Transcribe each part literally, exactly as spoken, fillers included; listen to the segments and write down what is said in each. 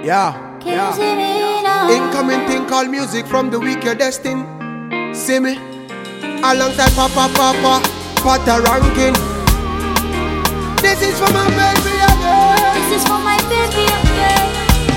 Yeah, yeah. Incoming thing called music from the week you're destined. See me? Alongside Papa Papa, Pata ranking. This is for my baby again. This is for my baby again.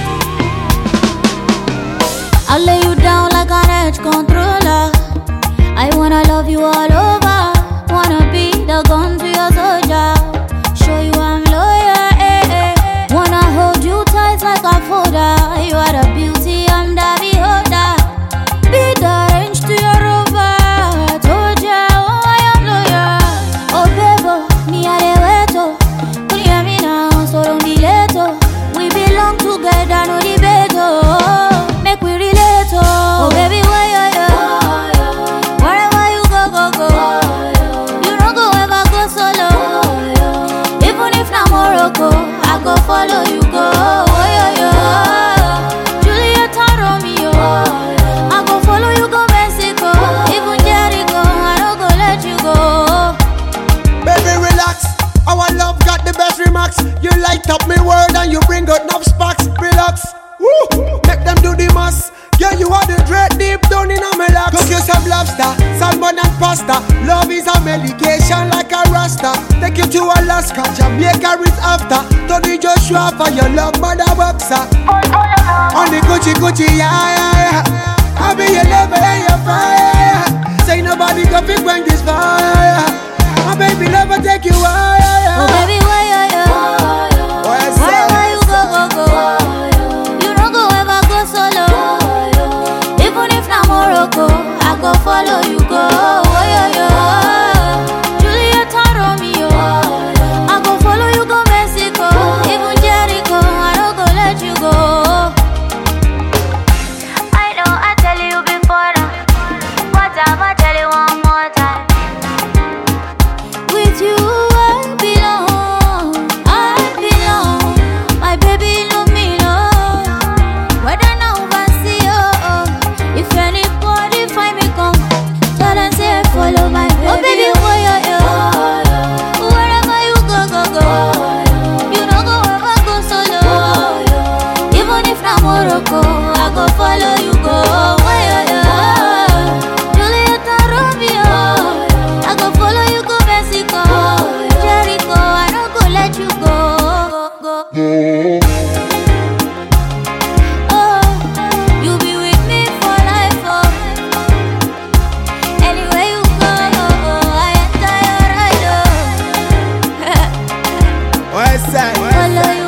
I'll lay you down like an edge controller. I wanna love you all over. Wanna be the gun to your soldier. Show you I'm loyal, eh, eh. Wanna hold you tight like a folder. You are the beauty, I'm the beholder. Be the range to your rover. Told ya, oh, I am loyal. Oh, baby, me a the weto. Can you hear me now? So don't be late, oh. We belong together, no debate, oh. Make we relate, oh. Oh, baby, why you, you? Wherever you go, go, go. You don't go ever go solo. Even if not Morocco, I go follow you, go. Oh, yo, yo. Juliet and Romeo. I go follow you, go Mexico. Even Jericho, I don't go let you go. Baby, relax. Our love got the best remarks. You light up me world and you bring out enough sparks. Relax. Woo! Make them do the most. Yeah, you are the dread deep down in a me laps. Cook you some lobster, salmon and pasta. Love is a medication like a rasta. Take you to Alaska, Jamaica is after. Tony Joshua for your love, mother boxer. On the Gucci Gucci, yeah, yeah, yeah. I be your lover and your fire. Say nobody can pick when this fire. My baby lover take you higher. Oh, baby, why you, you? Wherever you go, go, go. You don't go ever go solo. Even if not Morocco, I go follow you, go. Oh, yo, yo. Juliet and Romeo. I go follow you, go Mexico. Even Jericho, I don't go let you go. I know I tell you before now, but I'ma tell you one more time. With you I belong, I belong. My baby love me, no. Whether now I see you, if anybody find me come, tell them say follow my baby. Oh baby, oh yo yo. Wherever you go, go, go. You don't go ever go solo. Even if not Morocco, I go follow you, go. Oh yo yo. Juliet and Romeo, I go follow you, go Mexico. Jericho, I don't go let you go, go, go. Oh, you be with me for life, oh. Anywhere you go, I enter your ride, oh. West side. Follow you.